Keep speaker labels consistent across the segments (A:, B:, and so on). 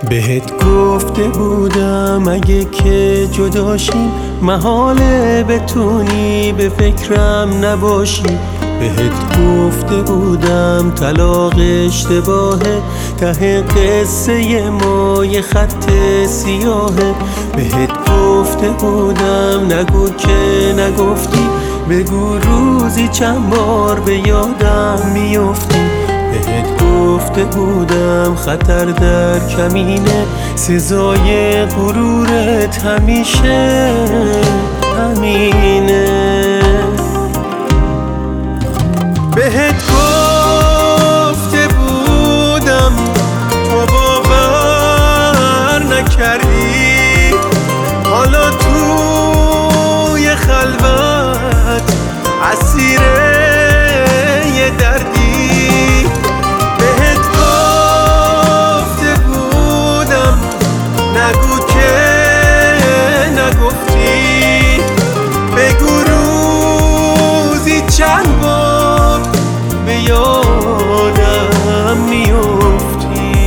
A: بهت گفته بودم اگه که جداشیم محاله بتونی به فکرم نباشی. بهت گفته بودم طلاق اشتباهه، ته قصه ما یه خط سیاهه. بهت گفته بودم نگو که نگفتی، بگو روزی چند بار به یادم میافتی. بهت گفته بودم خطر در کمینه، سزای غرورت همیشه همینه. بهت گفته بودم تو باور نکردی، حالا توی خلوت اسیر یه دردی. بهت گفته بودم نگو که نگفتی، بگو روزی چند بار به یادم میافتی.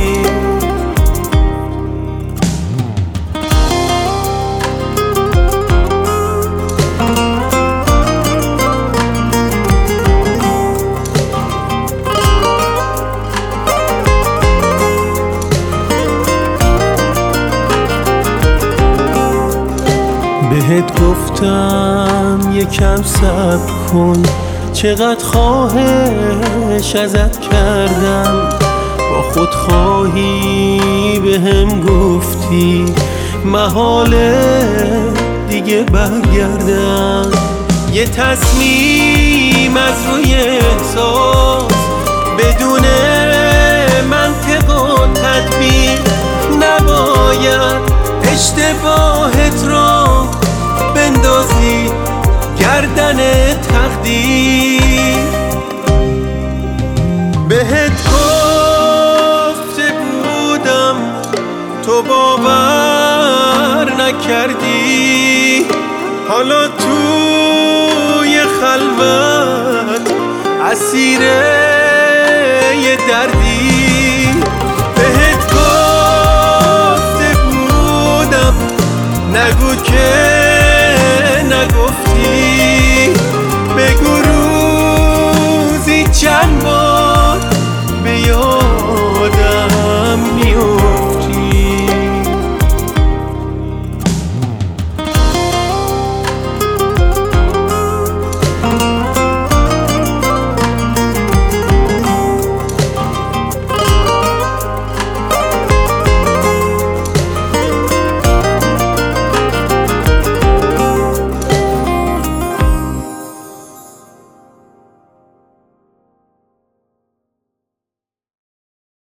A: بهت گفتم یکم صبر کن، چقدر خواهش ازت کردم. با خودخواهی بهم گفتی محاله دیگه برگردم. یه تصمیم از روی احساس بدون منطق و تدبیر، نباید اشتباهت را بندازی گردن تقدیر. بهت گفته بودم تو باور نکردی، حالا توی خلوت اسیر یه دردی.